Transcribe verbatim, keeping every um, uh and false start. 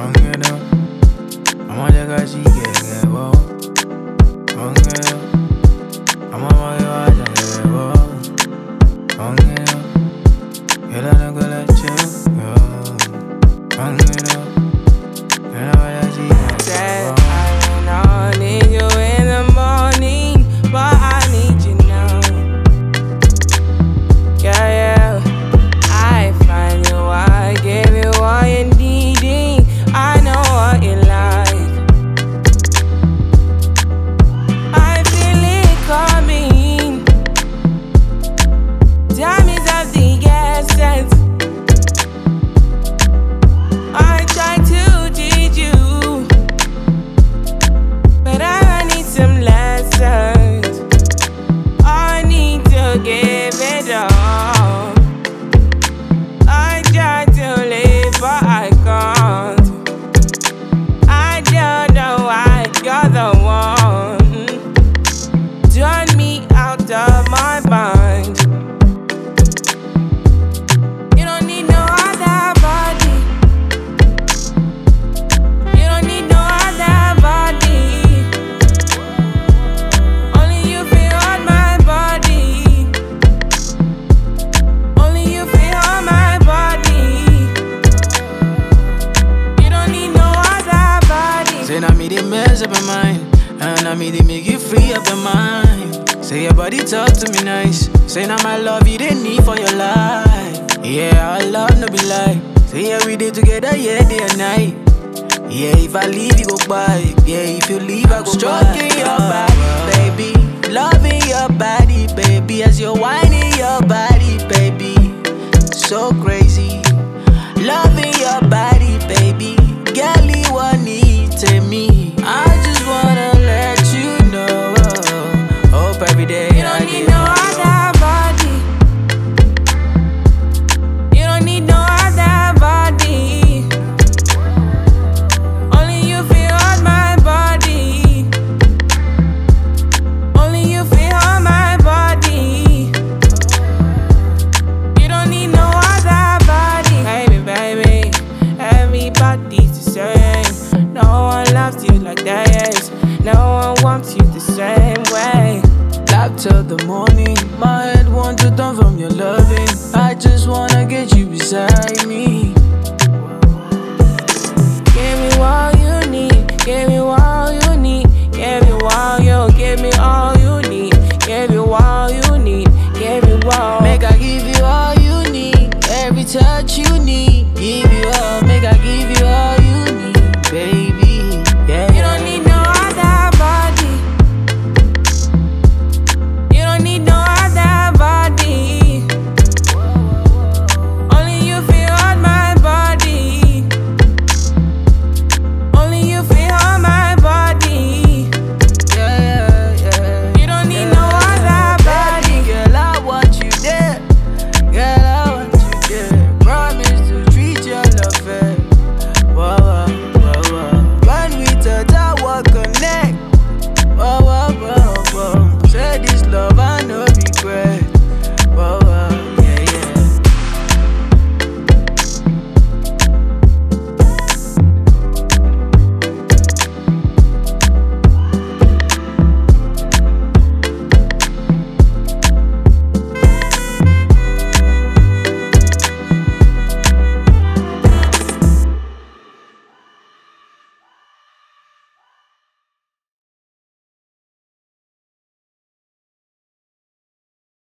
Ongera, amaja kashike kebo. Ongera, amamage waja kebo. Ongera, kela nagala chero. Ongera, kela waja kashike kebo. I need you in the morning, but I need you now. Yeah, yeah. I find you, I give you all you needing. I know what you like. I feel it coming. Time is of the essence. I try to teach you, but I need some lessons. I need to give it all. I try to live, but I can't. I don't know why you're the one. Turn me out of my mind. You don't need no other body. You don't need no other body. Only you feel on my body. Only you feel on my body. You don't need no other body. Say now me they mess up your mind, and now me they make you free up your mind. Say your body talk to me nice. Say now my love you they need for your life. Yeah, our love no be lie. Say yeah we did together, yeah day and night. Yeah, if I leave you go by. Yeah, if you leave I go stroking your body, baby. Loving your body, baby. As you're whining your body, baby. So crazy. Loving your body.